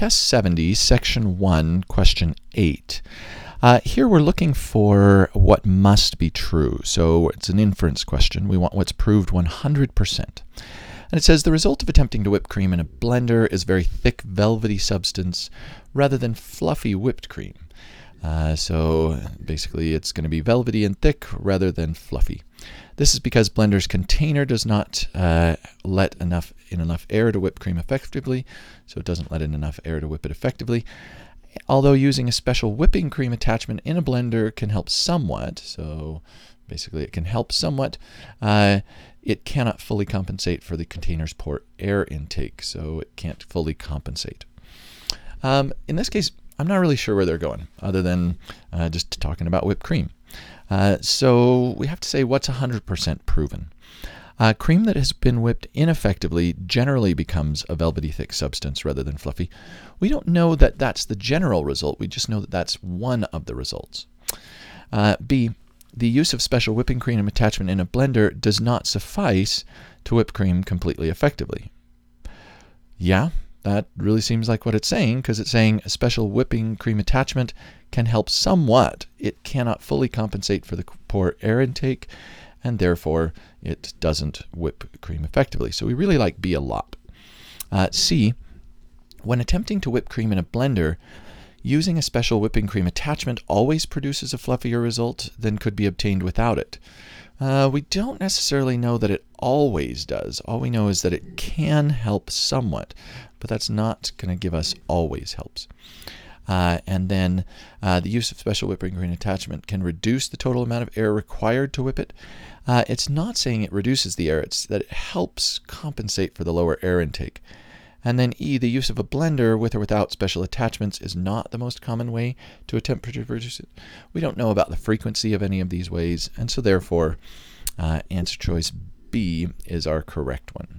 Test 70, Section 1, Question 8. Here we're looking for what must be true. So it's an inference question. We want what's proved 100%. And it says the result of attempting to whip cream in a blender is very thick, velvety substance rather than fluffy whipped cream. So basically it's going to be velvety and thick rather than fluffy. This is because Blender's container does not let enough air to whip cream effectively, so it doesn't let in enough air to whip it effectively. Although using a special whipping cream attachment in a blender can help somewhat, so basically it can help somewhat, it cannot fully compensate for the container's poor air intake, so it can't fully compensate. In this case, I'm not really sure where they're going, other than just talking about whipped cream. So we have to say what's 100% proven. Cream that has been whipped ineffectively generally becomes a velvety thick substance rather than fluffy. We don't know that that's the general result, we just know that that's one of the results. B, the use of special whipping cream attachment in a blender does not suffice to whip cream completely effectively. Yeah, that really seems like what it's saying, because it's saying a special whipping cream attachment can help somewhat. It cannot fully compensate for the poor air intake, and therefore it doesn't whip cream effectively. So we really like B a lot. C, when attempting to whip cream in a blender, using a special whipping cream attachment always produces a fluffier result than could be obtained without it. We don't necessarily know that it always does. All we know is that it can help somewhat, but that's not going to give us always helps. And then the use of special whipping cream attachment can reduce the total amount of air required to whip it. It's not saying it reduces the air, it's that it helps compensate for the lower air intake. And then E, the use of a blender with or without special attachments is not the most common way to attempt to produce it. We don't know about the frequency of any of these ways, and so therefore answer choice B is our correct one.